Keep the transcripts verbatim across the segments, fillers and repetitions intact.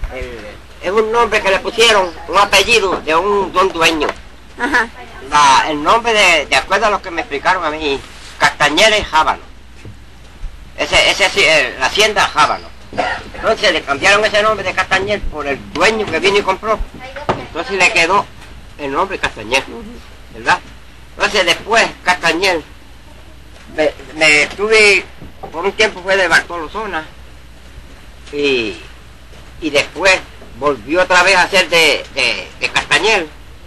el, es un nombre que le pusieron, un apellido de un, de un dueño. Ajá. La, el nombre de, de acuerdo a lo que me explicaron a mí, Castañeda y Jábano. Ese, ese sí, la hacienda Jábano. Entonces le cambiaron ese nombre de Castañeda por el dueño que vino y compró. Entonces le quedó el nombre Castañeda, ¿verdad? Entonces después Castañeda, me, me estuve, por un tiempo fue de Bartolo Zona, y, y después volvió otra vez a ser de, de, de Castañeda.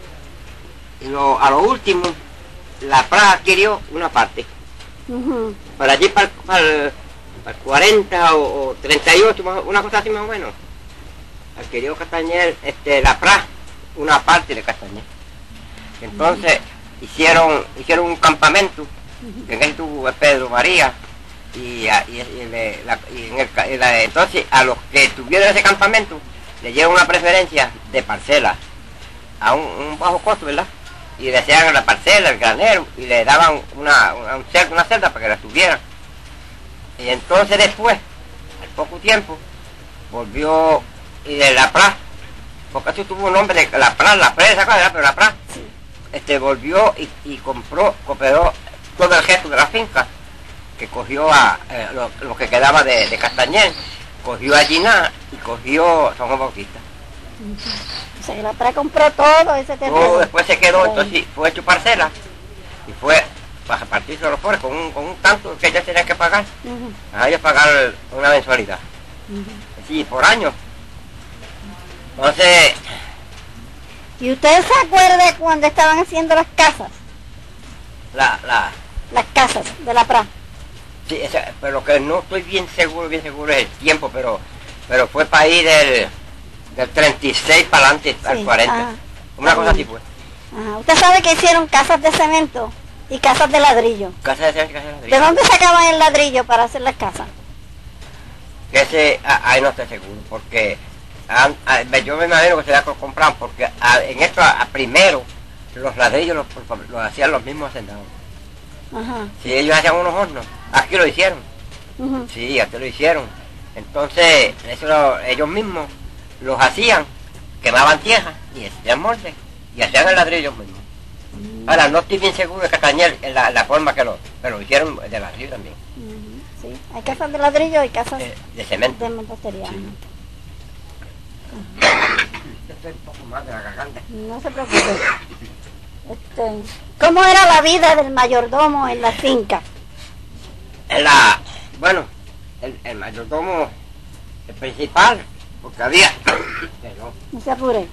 Y lo, a lo último, la Praja adquirió una parte. Uh-huh. Para allí, para, para, el, para el cuarenta o, o treinta y ocho, una cosa así más o menos. Adquirió Castañeda, este, la Praja, una parte de Castañeda. Entonces, uh-huh. hicieron hicieron un campamento, uh-huh. que en él tuvo Pedro María, y, y, y, le, la, y en el, y la, entonces a los que estuvieron en ese campamento, le dieron una preferencia de parcela, a un, un bajo costo, ¿verdad? Y le hacían la parcela, el granero, y le daban una, una, un cerdo, una celda para que la tuvieran. Y entonces después, al poco tiempo, volvió, y de la Praja, porque eso tuvo un nombre de la Praja, la presa, pero la Praja, este, volvió y, y compró, cooperó todo el resto de la finca, que cogió a eh, lo, lo que quedaba de, de Castañeda, cogió a Giná y cogió San Juan Bautista. O sea, que la Praja compró todo ese terreno. Oh, después se quedó, entonces fue hecho parcela y fue para repartirse los pobres con un, con un tanto que ellos tenían que pagar. Uh-huh. A ellos pagar una mensualidad. Uh-huh. Sí, por año. Entonces... ¿Y usted se acuerda cuando estaban haciendo las casas? La, la... Las casas de la Praja. Sí, esa, pero lo que no estoy bien seguro, bien seguro es el tiempo, pero, pero fue para ir del... del treinta y seis para adelante, sí, al cuarenta. Ajá. Una cosa así fue. Ajá. Usted sabe que hicieron casas de cemento y casas de ladrillo. Casas de cemento y casas de ladrillo. ¿De dónde sacaban el ladrillo para hacer las casas? Ese, ahí no estoy seguro, porque a, a, yo me imagino que se la compraban, porque a, en esto a, a primero los ladrillos los, los hacían los mismos hacendados. Ajá. Sí, ellos hacían unos hornos, aquí lo hicieron. Uh-huh. Sí, aquí lo hicieron. Entonces, eso lo, ellos mismos los hacían, quemaban tierra y hacían molde y hacían el ladrillo mismo. Mm. Ahora no estoy bien seguro de Castañeda en la, la forma que lo, que lo hicieron de ladrillo también. Mm, sí, hay casas de ladrillo y casas de, de cemento. De mampostería. Sí. Estoy un poco más de la garganta. No se preocupe. Este, ¿Cómo era la vida del mayordomo en la finca? En la, bueno, el, el mayordomo, el principal, porque había... Pero, no se apure.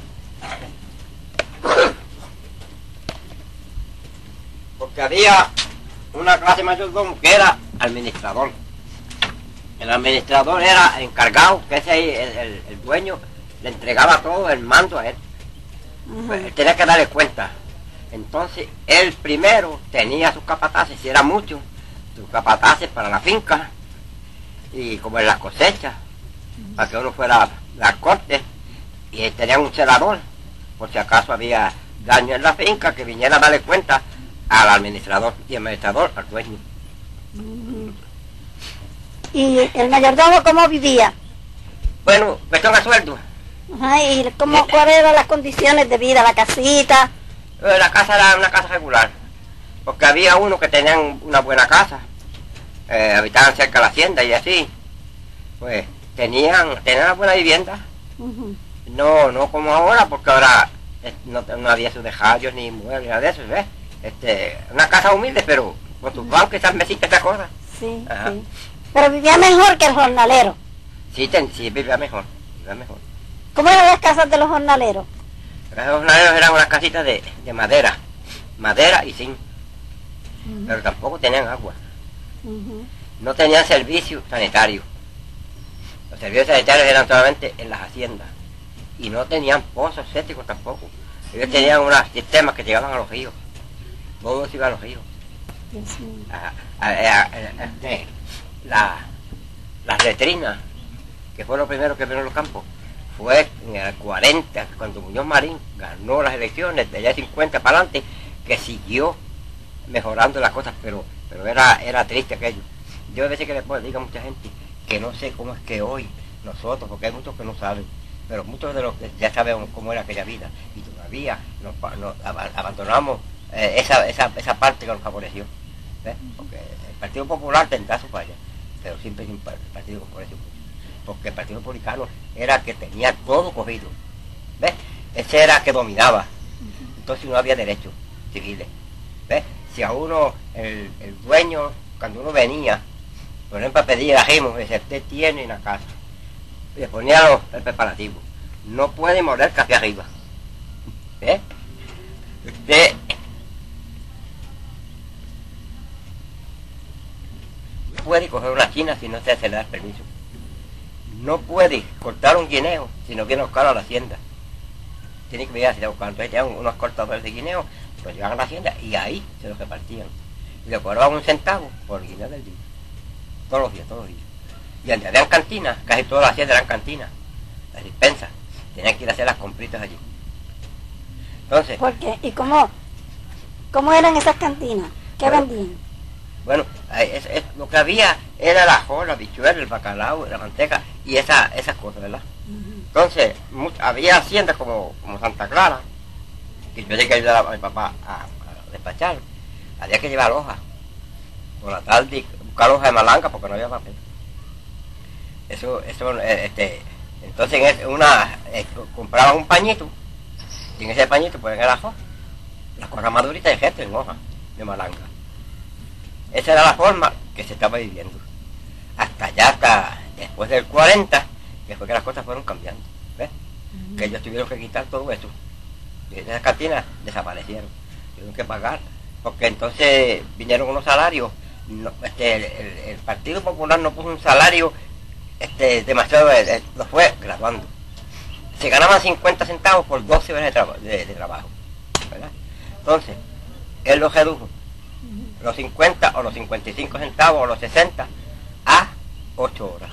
Porque había una clase de mayordomo que era administrador. El administrador era encargado, que ese ahí, el, el, el dueño, le entregaba todo el mando a él. Pues, él tenía que darle cuenta. Entonces, él primero tenía sus capataces, si era mucho, sus capataces para la finca, y como en las cosechas, para que uno fuera a la corte, y tenía un celador, por si acaso había daño en la finca, que viniera a darle cuenta al administrador, y el administrador al dueño. Uh-huh. ¿Y el mayordomo cómo vivía? Bueno, cuestión a sueldo. Ajá, ¿y cómo, cuáles eran las condiciones de vida, la casita? La casa era una casa regular, porque había unos que tenían una buena casa, eh, habitaban cerca de la hacienda y así, pues tenían, tenían una buena vivienda. Uh-huh. No, no como ahora, porque ahora eh, no, no había sus dejallos ni muebles, nada de eso, ¿ves? Este, una casa humilde, pero con sus bancos, esas mesitas, esas cosas. Sí, sí. Pero vivía mejor que el jornalero. Sí, ten, sí, vivía mejor, vivía mejor. ¿Cómo eran las casas de los jornaleros? Los jornaleros eran unas casitas de, de madera, madera y zinc, uh-huh. Pero tampoco tenían agua. Uh-huh. No tenían servicio sanitario. Los servicios sanitarios eran solamente en las haciendas. Y no tenían pozos sépticos tampoco. Ellos uh-huh. tenían unos sistemas que llegaban a los ríos. Todos iban a los ríos. Uh-huh. a, a, a, a, a, la, las letrinas, que fue lo primero que vieron los campos, fue en el cuarenta, cuando Muñoz Marín ganó las elecciones, de allá cincuenta para adelante, que siguió mejorando las cosas, pero pero era era triste aquello. Yo a veces que después digo a mucha gente que no sé cómo es que hoy nosotros, porque hay muchos que no saben, pero muchos de los que ya sabemos cómo era aquella vida, y todavía nos, nos ab abandonamos eh, esa, esa, esa parte que nos favoreció, ¿ves? Porque el Partido Popular tendrá su falla, pero siempre el Partido favoreció mucho, porque el Partido Republicano era que tenía todo cogido, ¿ves? Ese era que dominaba, entonces no había derechos civiles, ¿ves? Si a uno, el, el dueño, cuando uno venía, por ejemplo, a pedir ajimo, decía, usted tiene una casa, y le ponía los, el preparativo, no puede moler café arriba, ¿eh? Usted no puede coger una china si no se, se le da el permiso, no puede cortar un guineo si no viene a buscarlo a la hacienda, tiene que venir a buscar. Entonces tenían unos cortadores de guineo, los llevaban a la hacienda y ahí se los repartían, y le cobraban un centavo por el guineo del día, todos los días, todos los días. Y donde habían cantinas, casi todas las haciendas eran cantinas, las dispensas, tenían que ir a hacer las compritas allí. Entonces, ¿por qué? ¿Y cómo, cómo eran esas cantinas? ¿Qué bueno, vendían? Bueno, es, es, lo que había era el ajo, la bichuela, el bacalao, la manteca y esa, esas cosas, ¿verdad? Uh-huh. Entonces, much, había haciendas como, como Santa Clara, que yo tenía que ayudar a mi papá a, a despachar, había que llevar hojas, por la tarde buscar hojas de malanga porque no había papel. Eso, eso, este, entonces en una, eh, compraban un pañito, y en ese pañito ponían el ajo, las cosas maduritas de gente en hojas de malanga. Esa era la forma que se estaba viviendo. Hasta ya, hasta después del cuarenta, que fue que las cosas fueron cambiando. ¿Ves? Uh-huh. Que ellos tuvieron que quitar todo eso. Y esas cantinas desaparecieron. Tuvieron que pagar. Porque entonces vinieron unos salarios. No, este, el, el, el Partido Popular no puso un salario este, demasiado, eh, lo fue graduando. Se ganaban cincuenta centavos por doce horas de, traba, de, de trabajo. ¿Verdad? Entonces, él lo redujo. Los cincuenta o los cincuenta y cinco centavos o los sesenta a ocho horas.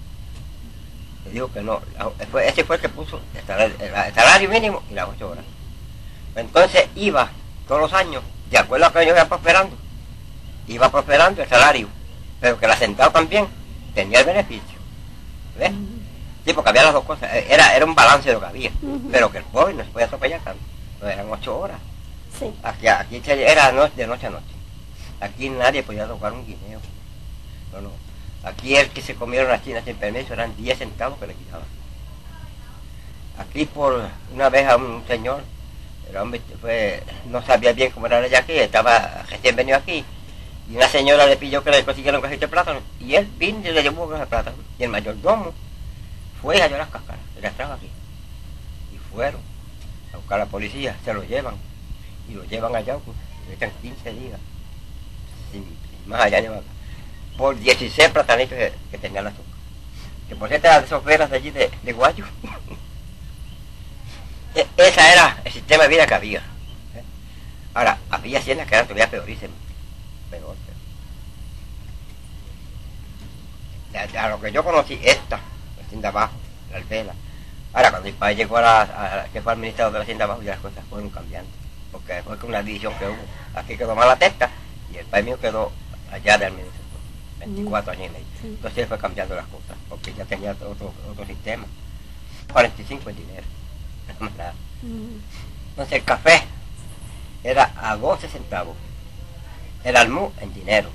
Le digo que no, fue, ese fue el que puso el salario, el salario mínimo y las ocho horas. Entonces iba todos los años, de acuerdo a que ellos iban prosperando, iba prosperando el salario, pero que el hacendado también tenía el beneficio. ¿Ves? Sí, porque había las dos cosas, era, era un balance de lo que había, uh-huh. Pero que el pobre no se podía atropellar tanto, no eran ocho horas. Sí. Aquí, aquí era de noche a noche. Aquí nadie podía tocar un guineo. No, no. Aquí el que se comieron las chinas sin permiso eran diez centavos que le quitaban. Aquí por una vez a un señor, el hombre fue, no sabía bien cómo era ella aquí, estaba recién venido aquí, y una señora le pidió que le consiguiera un cajito de plátano, y él vino y le llevó un cajo de plátano. Y el mayordomo fue a llevar las cáscaras, y las trajo aquí. Y fueron a buscar a la policía, se lo llevan, y lo llevan allá, pues, y le echan quince días. Sin, sin más allá llevaba por dieciséis platanitos que, que tenían azúcar, que por cierto eran de esos veras de allí de, de Guayo. e, esa era el sistema de vida que había, ¿eh? Ahora había haciendas que eran todavía peorísimas, peor, peor. De, a lo que yo conocí, esta la hacienda abajo, la Alvela. Ahora cuando mi padre llegó a la, a, a que fue administrador de la hacienda abajo, ya las cosas fueron cambiando, porque fue con una división que hubo, aquí quedó mala testa y el país mío quedó allá de administración, veinticuatro años y medio. Sí. Entonces él fue cambiando las cosas, porque ya tenía otro, otro sistema. cuarenta y cinco en dinero, no más nada. Mm. Entonces el café era a doce centavos, el almú en dinero,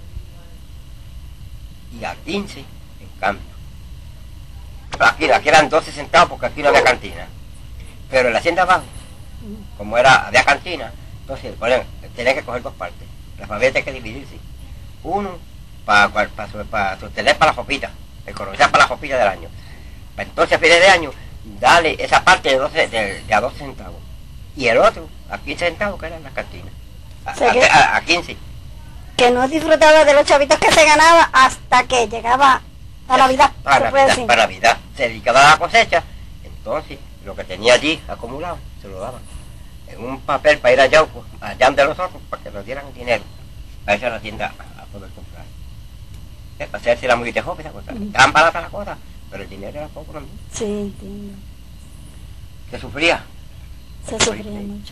y a quince en cambio. Aquí, aquí eran doce centavos porque aquí no había cantina, pero en la hacienda abajo, como era, había cantina, entonces bueno, tenía que coger dos partes. La familia tiene que dividirse. Uno para pa, pa, pa, sostener para la jopita, economizar para la jopita del año. Entonces a fines de año, dale esa parte de, doce, de, de a doce centavos. Y el otro, a quince centavos, que eran las cantinas. A, o sea que, a, a, a quince. Que no disfrutaba de los chavitos que se ganaba hasta que llegaba a Navidad. Para Navidad, para Navidad. Se dedicaba a la cosecha, entonces lo que tenía allí acumulado, se lo daban en un papel para ir allá, allá de los otros, para que nos dieran dinero, para irse a la tienda a, a poder comprar. ¿Eh? Para hacerse la muy de joven, esa cosa. Mm. Tan barata la cosa, pero el dinero era poco también. Sí, entiendo. ¿Se sufría? Se sí, sufría sí. mucho.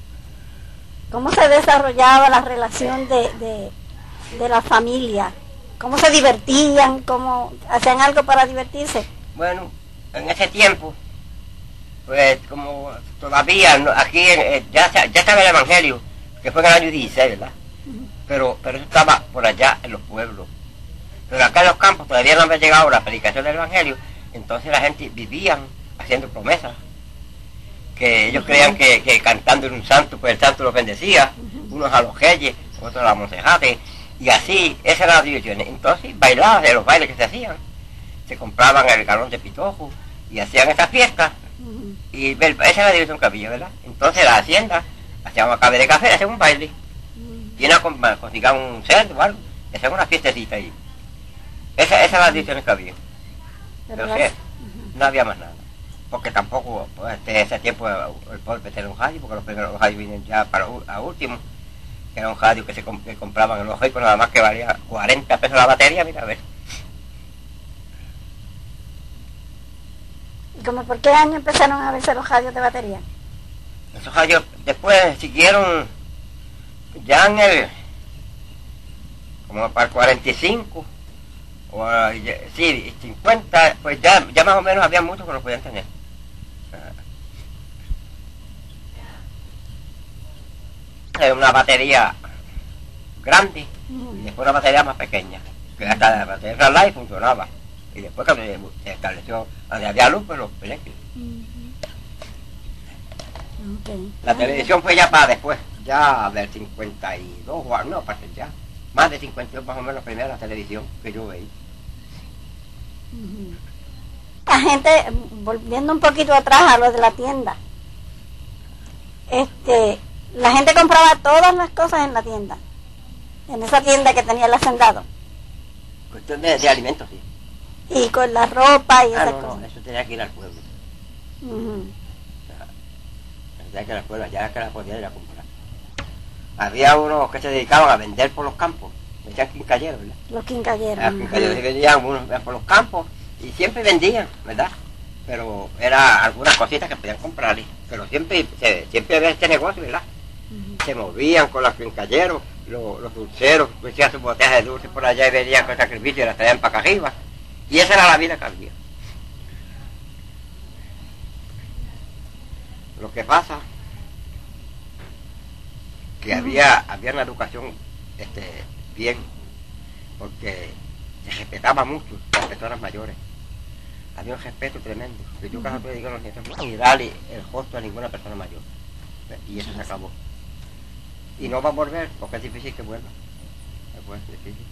¿Cómo se desarrollaba la relación de, de, de la familia cómo se divertían, cómo hacían algo para divertirse. Bueno, en ese tiempo, pues como todavía no, aquí eh, ya, ya estaba el Evangelio, que fue en el año dieciséis, ¿verdad? Uh-huh. Pero, pero eso estaba por allá en los pueblos. Pero acá en los campos todavía no había llegado la predicación del Evangelio, entonces la gente vivían haciendo promesas, que ellos uh-huh. creían que, que cantando en un santo, pues el santo los bendecía, uh-huh. unos a los reyes, otros a los monsejates, y así, esa era la diversión. Entonces bailaban de los bailes que se hacían, se compraban el galón de pitojo, y hacían esa fiesta, uh-huh. y esa era la diversión que había, ¿verdad? Entonces la hacienda, hacían una cabe de café, hacían un baile, uh-huh. y una cocinaban un cerdo o algo, hacían una fiestecita ahí. Esa, esa era la diversión que había. Pero, Pero sí, uh-huh. no había más nada. Porque tampoco, pues, este, ese tiempo el pueblo tenía un radio, porque los primeros radios vienen ya para a último, que era un radio que se comp que compraban en los ricos, nada más que valía cuarenta pesos la batería, mira a ver. ¿Y como por qué año empezaron a verse los radios de batería? Esos radios después siguieron ya en el, como para el cuarenta y cinco, o sí, cincuenta, pues ya, ya más o menos había muchos que lo podían tener. Una batería grande y después una batería más pequeña, que hasta la batería de live funcionaba, y después que se estableció donde había luz, pues los eléctricos. Okay. La televisión fue ya para después, ya del cincuenta y dos, no, para ya más de cincuenta y dos más o menos la primera televisión que yo veía. La gente, volviendo un poquito atrás a lo de la tienda, este la gente compraba todas las cosas en la tienda, en esa tienda que tenía el hacendado. Cuestión de, de alimentos, sí. Y con la ropa y ah, esas no, cosas. No, eso tenía que ir al pueblo. Uh-huh. Tenía que ir al pueblo, ya que la podía ir a comprar. Había unos que se dedicaban a vender por los campos, decían quincalleros, ¿verdad? Los quincalleros. Los quincalleros, uh-huh. vendían unos por los campos y siempre vendían, ¿verdad? Pero era algunas cositas que podían comprar, pero siempre, se, siempre había este negocio, ¿verdad? Se movían con los quincalleros, los, los dulceros, que hacían sus botellas de dulce por allá y venían con sacrificio y las traían para acá arriba. Y esa era la vida que había. Lo que pasa, que uh-huh. había, había una educación este, bien, porque se respetaba mucho a las personas mayores. Había un respeto tremendo, que yo cada vez digo a los nietos, ni darle el rostro a ninguna persona mayor. Y eso se acabó. Y no va a volver, porque es difícil que vuelva. Es difícil.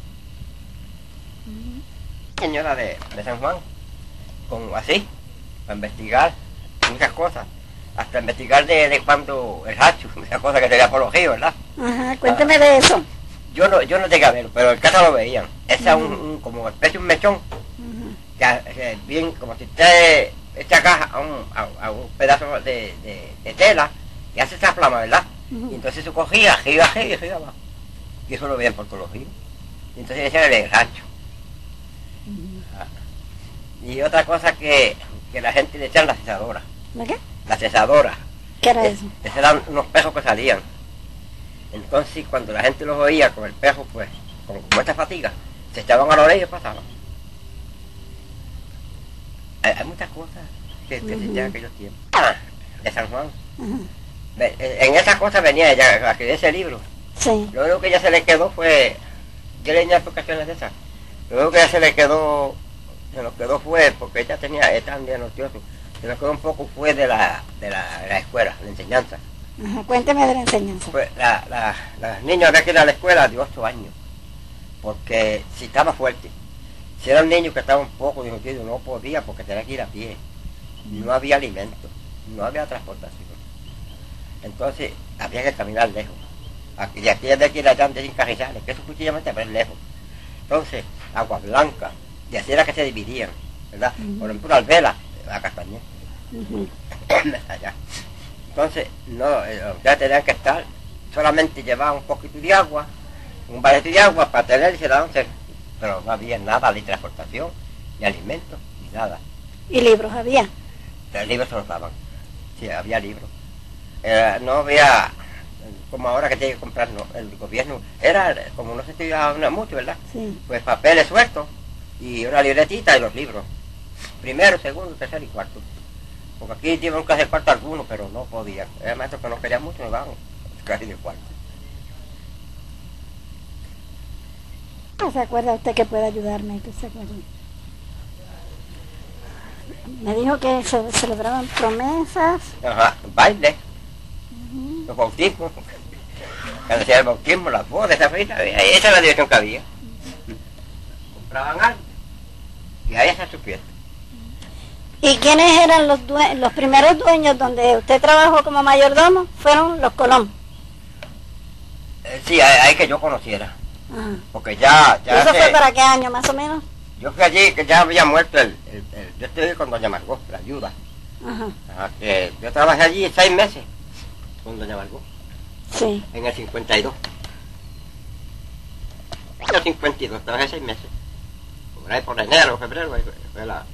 Uh-huh. Señora de, de San Juan, con así, para investigar muchas cosas. Hasta investigar de, de cuando el hacho, muchas cosas que sería por los ríos, ¿verdad? Ajá, cuénteme ah, de eso. Yo no, yo no llegué a verlo, pero el caso lo veían. Ese es uh-huh. un, un, como especie de un mechón, uh-huh. que, que bien, como si usted echa acá a un, a, a un pedazo de, de, de tela, y hace esa flama, ¿verdad? Uh-huh. Y entonces eso cogía, arriba, arriba, arriba abajo. Y eso lo veían por todos los ríos. Y entonces decían el rancho. Uh-huh. Ah. Y otra cosa que, que la gente le echan la cesadora. ¿La qué? La cesadora. ¿Qué era eso? Esos eran unos pejos que salían. Entonces cuando la gente los oía con el pejo, pues, con, con esta fatiga, se echaban a la orilla y pasaban. Hay, hay muchas cosas que, que uh-huh. se echan en aquellos tiempos. Ah, de San Juan. Uh-huh. En esas cosas venía ella, a escribir ese libro. Sí. Lo único que ya se le quedó fue, yo leí explicaciones de esas, lo único que ya se le quedó, se nos quedó fue, porque ella tenía, ella también notioso, se nos quedó un poco fue de la, de la, de la escuela, de la enseñanza. Ajá, cuénteme de la enseñanza. Pues la, la, los niños había que ir a la escuela de ocho años, porque si estaba fuerte, si era un niño que estaba un poco discutido, no podía porque tenía que ir a pie, no había alimento, no había transportación. Entonces había que caminar lejos. Aquí, de aquí de aquí allá de sin carrizales, que eso cuchillamente pero es lejos. Entonces, agua blanca, y así era que se dividían, ¿verdad? Uh-huh. Por ejemplo, Alvela, a Castañeda. Uh-huh. Allá. Entonces, no, ya tenían que estar, solamente llevaban un poquito de agua, un balde de agua para tener y se daban cerca. Pero no había nada de transportación, ni alimentos, ni nada. ¿Y libros había? Los libros se los daban. Sí, había libros. Eh, no había como ahora que tiene que comprar, no, el gobierno, era como no se estudiaba mucho, ¿verdad? Sí. Pues papeles sueltos y una libretita y los libros. Primero, segundo, tercero y cuarto. Porque aquí tuvieron que hacer cuarto algunos, pero no podían. Era maestro que no quería mucho, me van casi de cuarto. ¿Se acuerda usted que puede ayudarme? ¿Qué se acuerda? Me dijo que se celebraban promesas. Ajá, baile, uh-huh. Los bautismos. Cuando hacía el bautismo, las bodas, esa fecha, esa es la dirección que había. Compraban algo y ahí se supiera. ¿Y quiénes eran los due los primeros dueños donde usted trabajó como mayordomo? Fueron los Colón. Eh, sí, ahí que yo conociera. Ajá. Porque ya... ya ¿Y eso hace, fue para qué año, más o menos? Yo fui allí, que ya había muerto el... el, el yo estoy con doña Margot, la ayuda. Ajá. Ajá, que yo trabajé allí seis meses con doña Margot. Sí. En el cincuenta y dos. En el cincuenta y dos, trabajé seis meses. Por ahí por enero, febrero, ahí fue la...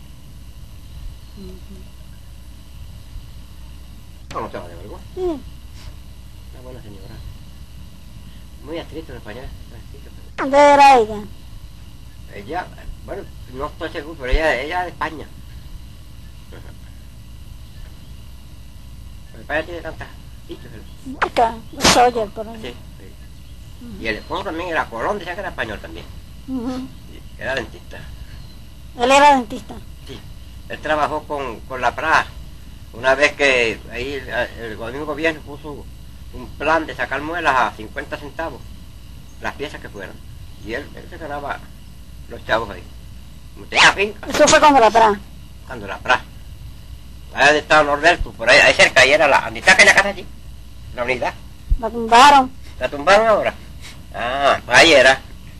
¿Conoce a doña Margot? Sí. Una buena señora. Muy estricto en español. ¿Dónde era ella? Ella, bueno, no estoy seguro, pero ella, ella es de España. España tiene tantas sitios. Acá, los Sawyer, por ahí. Sí, sí. Uh-huh. Y el esposo también era Colón, decía que era español también. Uh-huh. Era dentista. ¿Él era dentista? Sí. Él trabajó con, con la P R A. Una vez que ahí el, el mismo gobierno puso un plan de sacar muelas a cincuenta centavos, las piezas que fueran. Y él, él se ganaba los chavos ahí. Como tenía finca. Eso fue cuando la P R A. Cuando la P R A. Allá donde estaba Norberto, por ahí, ahí cerca, ahí era la... ¿Dónde está aquella casa allí? La unidad. La tumbaron. ¿La tumbaron ahora? Ah, ahí era.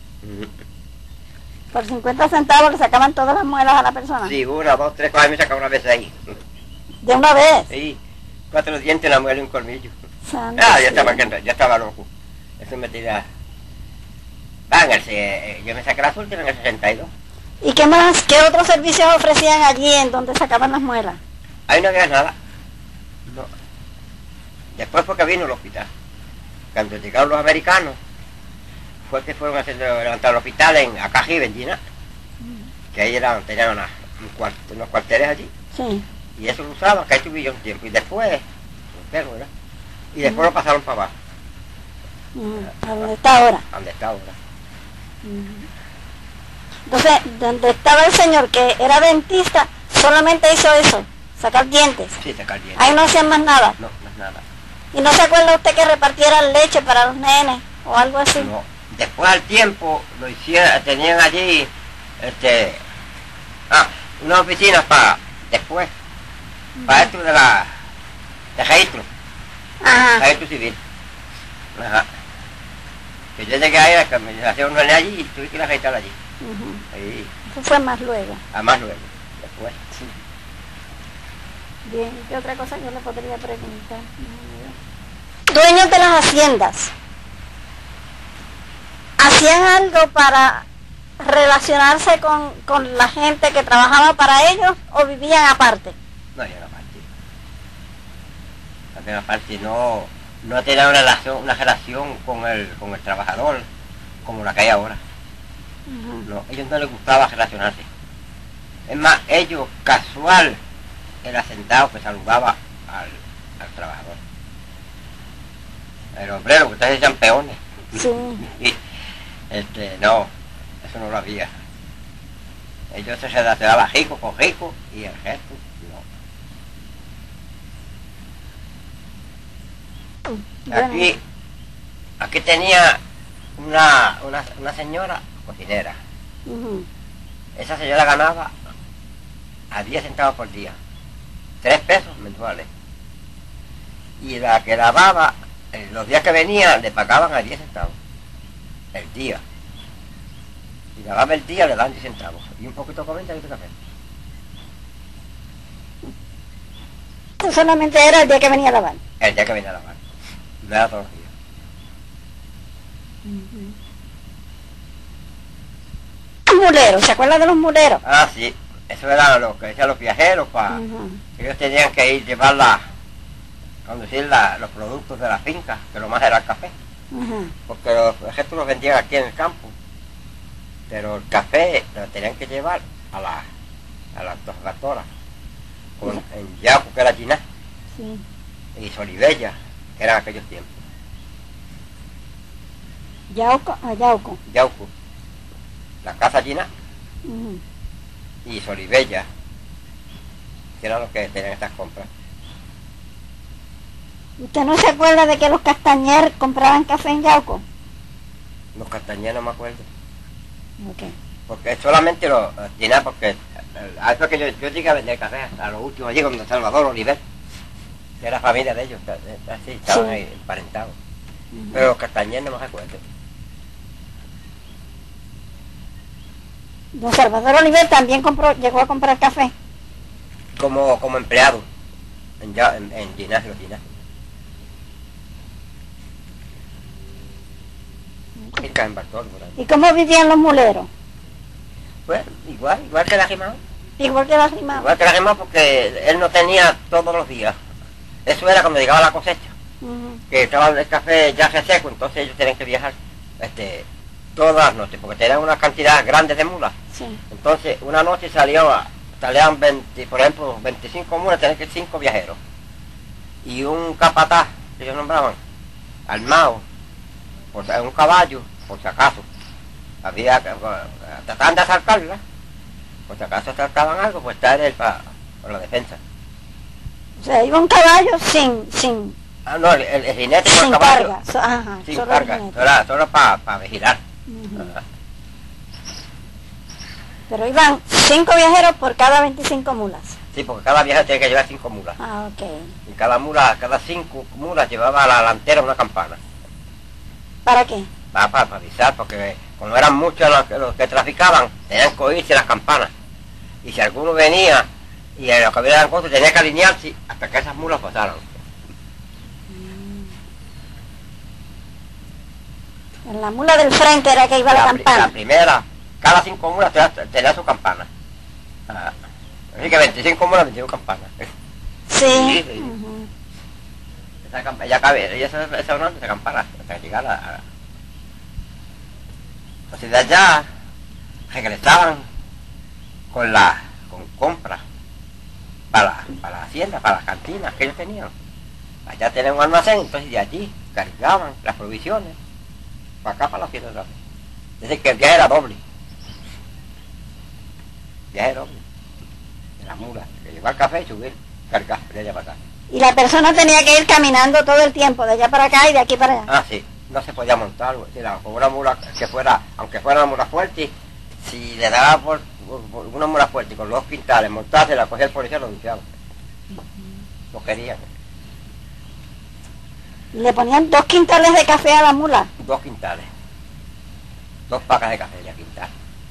Por cincuenta centavos le sacaban todas las muelas a la persona. Sí, una, dos, tres, cuatro, me sacaba una vez ahí. ¿De una vez? Sí, cuatro dientes, una muela y un colmillo. Santo Ah, ya cielo. estaba, ya estaba loco. Eso me tira... Ah, en el, eh, yo me saqué las últimas en el sesenta y dos. ¿Y qué más, qué otros servicios ofrecían allí en donde sacaban las muelas? Ahí no había nada. No. Después fue que vino el hospital. Cuando llegaron los americanos, fue que fueron a hacer, levantar el hospital en Acají, Bendina, que ahí eran, tenían una, un cuart, unos cuarteles allí. Sí. Y eso lo usaban, que ahí tuve yo un tiempo. Y después, enfermo, ¿verdad? Y después Uh-huh. lo pasaron para abajo. Uh-huh. ¿A dónde está ahora? A donde está ahora. Uh-huh. Entonces, donde estaba el señor que era dentista, solamente hizo eso, sacar dientes. Sí, sacar dientes. Ahí no hacían más nada. No, no es nada. ¿Y no se acuerda usted que repartieran leche para los nenes o algo así? No. Después al tiempo lo hicieron, tenían allí, este, ah, una oficina para, después, uh-huh. para esto de la, de registro, Ajá. registro civil. Ajá. Que yo llegué ahí, que me hacía un relé allí y tuve que ir a registrar allí. Uh-huh. Ahí, Eso fue más luego. además luego, después. Sí. Bien, ¿qué otra cosa yo le podría preguntar? Dueños de las haciendas, ¿hacían algo para relacionarse con, con la gente que trabajaba para ellos o vivían aparte? No, yo no partí. No, aparte no, no tenía una relación, una relación con el, con el trabajador como la que hay ahora. Uh-huh. No, a ellos no les gustaba relacionarse. Es más, ellos casual, el hacendado que saludaba al, al trabajador. El obrero, que ustedes decían peones. Sí. Y, este, no, eso no lo había. Ellos se relacionaban rico con rico y el resto no. Bueno. Aquí, aquí tenía una, una, una señora cocinera. Uh-huh. Esa señora ganaba a diez centavos por día, tres pesos mensuales. Y la que lavaba, eh, los días que venía, le pagaban a diez centavos el día. Y lavaba el día, le daban diez centavos. Y un poquito de comida y de café. Eso solamente era el día que venía a lavar. El día que venía a lavar. No era todos los días. Uh-huh. Los muleros, ¿se acuerda de los muleros? Ah, sí. Eso era lo que decían los viajeros, para uh-huh. ellos tenían que ir, llevar la, conducir la, los productos de la finca, que lo más era el café. Ujú. Porque los gestos los vendían aquí en el campo. Pero el café lo tenían que llevar a la a las dos tractoras. Con, en Yauco, que era Giná, Sí. y Solibella, que eran aquellos tiempos. Yauco, a Yauco. Yauco, la casa Giná Ujú. y Solibella, que eran los que tenían estas compras. ¿Usted no se acuerda de que los Castañer compraban café en Yauco? Los castañeros, no me acuerdo. Ok. Porque solamente los Giná, porque eh, a eso que yo, yo llegué a vender café hasta lo último allí con Salvador Oliver, que era familia de ellos, así estaban Sí. ahí emparentados. Ujú. Pero los castañeros no me recuerdo. Don Salvador Oliver también compró, llegó a comprar café. Como, como empleado en, ya, en, en Giná, los Giná. Cerca en Bartol, por ahí. ¿Y cómo vivían los muleros? Pues igual, igual que la Jimán. Igual que las rimadas. Igual que la Jimán, porque él no tenía todos los días. Eso era cuando llegaba la cosecha, Ujú. que estaba el café ya seco, entonces ellos tenían que viajar este, todas las noches, porque tenían una cantidad grande de mulas. Sí. Entonces, una noche salió, a- salían veinte, por ejemplo, veinticinco mulas, tenían que ir cinco viajeros. Y un capataz, que ellos nombraban, armado, por, si- un caballo, por si acaso. Había que, eh, trataban de asaltarla, por si acaso asaltaban algo, pues estar él para la defensa. O sea, iba un caballo sin, sin, Ah, no, el, el, el jinete con el sin caballo, carga. So- ajá, sin solo el carga, jinete. solo, solo para vigilar. Ujú. Ajá. Pero iban cinco viajeros por cada veinticinco mulas. Sí, porque cada viajero tenía que llevar cinco mulas. Ah, ok. Y cada mula, cada cinco mulas llevaba a la delantera una campana. ¿Para qué? Para, para, para avisar, porque como eran muchos los, que- los que traficaban, tenían que oírse las campanas. Y si alguno venía y en los que había cosas tenía que alinearse hasta que esas mulas pasaran. En la mula del frente era que iba la, La, pri- campana. la primera, cada cinco mulas tenía, tenía su campana. Ah, así que veinticinco mulas, veinticinco campanas. Sí. Sí, sí. Ujú. Esa campana, ya cabe, ella se esa sonando esa campana hasta que llegara a... Entonces de allá regresaban con la con compras para, para la hacienda, para las cantinas que ellos tenían. Allá tenían un almacén, entonces de allí cargaban las provisiones para acá, para la hacienda otra vez. Es decir, que el viaje era doble. El viaje era doble. De las mulas, que llevar café y subir, cargar de allá para acá. Y la persona tenía que ir caminando todo el tiempo, de allá para acá y de aquí para allá. Ah, sí, no se podía montar, si la- con una mula que fuera, aunque fuera una mula fuerte, si le daba por, por- por una mula fuerte con los quintales, montarse, la cogía el policía y lo limpiaba. No querían, Le ponían dos quintales de café a la mula. dos quintales, dos pacas de café de quintal.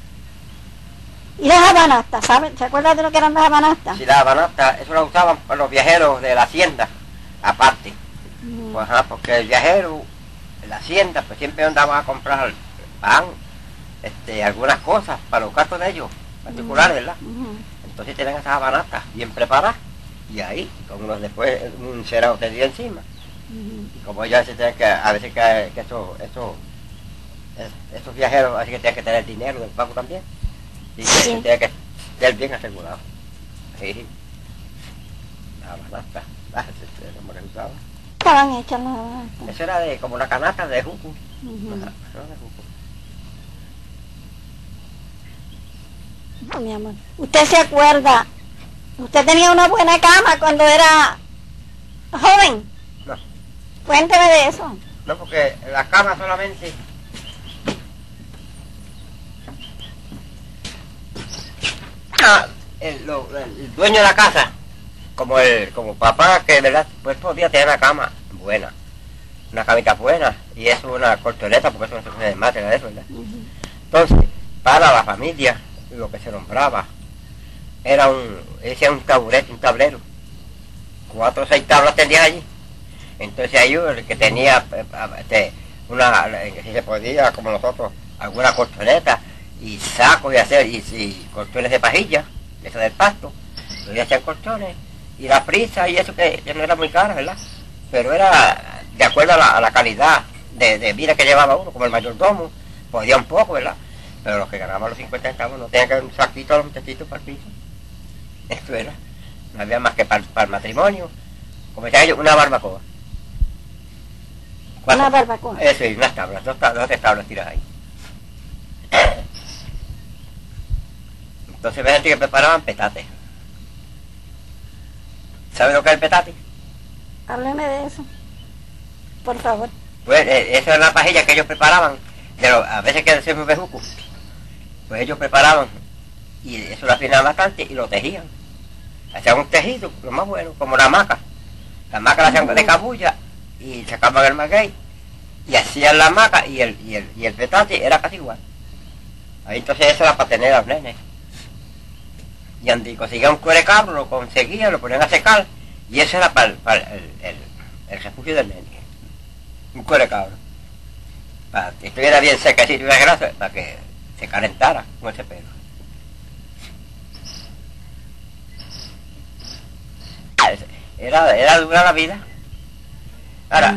Y las habanastas, ¿saben? ¿Se acuerdan de lo que eran las habanastas? Si la banata, eso lo usaban para los viajeros de la hacienda, aparte. Ujú. Pues, ajá, porque el viajero en la hacienda, pues siempre andaba a comprar pan, este, algunas cosas para los gastos de ellos, particulares, ¿verdad? Ujú. Entonces tenían esas banatas bien preparadas y ahí, como los después un cerado tenía encima. Ujú. Y como ellos a veces tenían que, a veces que, que eso, eso, es- esos viajeros así que tenían que tener dinero del pago también. Y que Sí. tenían que estar bien asegurado. Sí. La banata, ah, ese es como que se usaba. Estaban hechas las habanastas. Eso era de como una canasta de jugo. Ujú. Ajá, eso era de jugo. No, mi amor. ¿Usted se acuerda? ¿Usted tenía una buena cama cuando era joven? No. Cuénteme de eso. No, porque la cama solamente... Ah, el, lo- el dueño de la casa, como el como papá, que verdad, pues podía tener una cama buena, una camita buena, y eso una colchoneta, porque eso no se puede más, era eso, ¿verdad? Ujú. Entonces, para la familia, lo que se nombraba, era un, decía un taburete, un tablero, cuatro o seis tablas tenía allí. Entonces ahí el que tenía eh, este, una, eh, si se podía, como nosotros, alguna colchoneta y sacos y hacer, y, y colchones de pajilla, eso del pasto, entonces hacían colchones, y la prisa y eso que, que no era muy cara, ¿verdad? pero era de acuerdo a la, a la calidad de, de vida que llevaba uno, como el mayordomo, podía un poco, ¿verdad? Pero los que ganaban los cincuenta centavos no tenían que dar un saquito a los muchachitos para el piso. Esto era, no había más que para, para el matrimonio, como decían ellos, una barbacoa. Una barbacoa. Eso, y unas tablas, dos, tablas, dos tablas tiras ahí. Entonces había gente que preparaban petates. ¿Sabe lo que es el petate? Hábleme de eso, por favor. Pues eh, esa era la pajilla que ellos preparaban, de lo, a veces que se me bejuco. Pues ellos preparaban, y eso lo afinaban bastante, y lo tejían. Hacían un tejido, lo más bueno, como la hamaca. La hamaca la hacían de cabulla, y sacaban el maguey, y hacían la hamaca, y el, y el, y el petate era casi igual. Ahí entonces eso era para tener a los nenes. Y Andy conseguía un cuero de cabro, lo conseguía, lo ponían a secar, y eso era para, el, para el, el, el refugio del nene. Un cuero de cabro. Para que estuviera bien seca y tuviera grasa, para que se calentara con ese pelo. Era, era dura la vida. Ahora,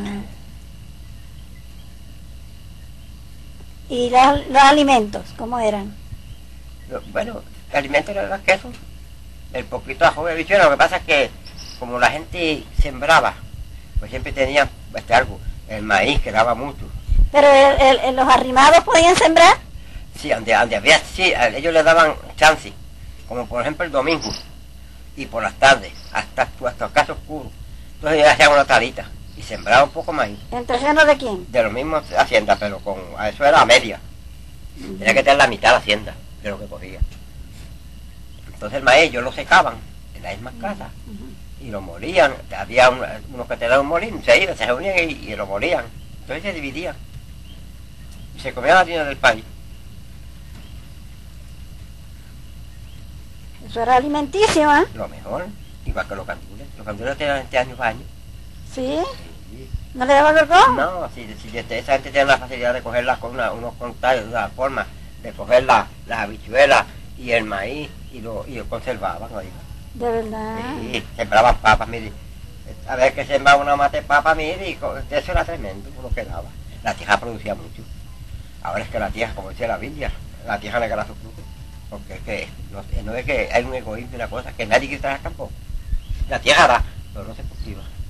¿y los, los alimentos, cómo eran? lo, bueno, el alimento era el queso, el poquito ajo de bichuela. Lo que pasa es que como la gente sembraba, pues siempre tenía este, algo, el maíz que daba mucho. ¿Pero el, el, el- los arrimados podían sembrar? Sí, donde, donde había, sí, a ellos les daban chance, como por ejemplo el domingo, y por las tardes, hasta, hasta casi oscuro. Entonces ellos hacían una talita, y sembraban un poco maíz, ¿En terreno de quién? de los mismos haciendas, pero con, a eso era a media. Tenía que tener la mitad de la hacienda, de lo que cogía. Entonces el maíz ellos lo secaban en las mismas casas, y lo molían. Había un- unos que tenían un molino, se iban, se reunían y, y lo molían. Entonces se dividían, y se comían la harina del país. Eso era alimenticio, ¿eh? Lo mejor, igual que los candules. Los candules tenían veinte años años. ¿Sí? Sí. ¿No le daba gorgón? No, si, si este- esa gente tiene la facilidad de cogerlas con una, unos contactos, una forma de coger la- las habichuelas y el maíz y lo, y lo conservaban, oiga. De verdad. Sí, sembraban papas, mire. A ver que sembraba una mate de papa, mire, y co- eso era tremendo lo que daba. La tierra producía mucho. Ahora es que la tierra, como decía la Biblia, la tierra negará su fruto. Porque es que no, no es que hay un egoísmo y una cosa, que nadie quiere trabajar tampoco. La tierra da, pero no se cultiva.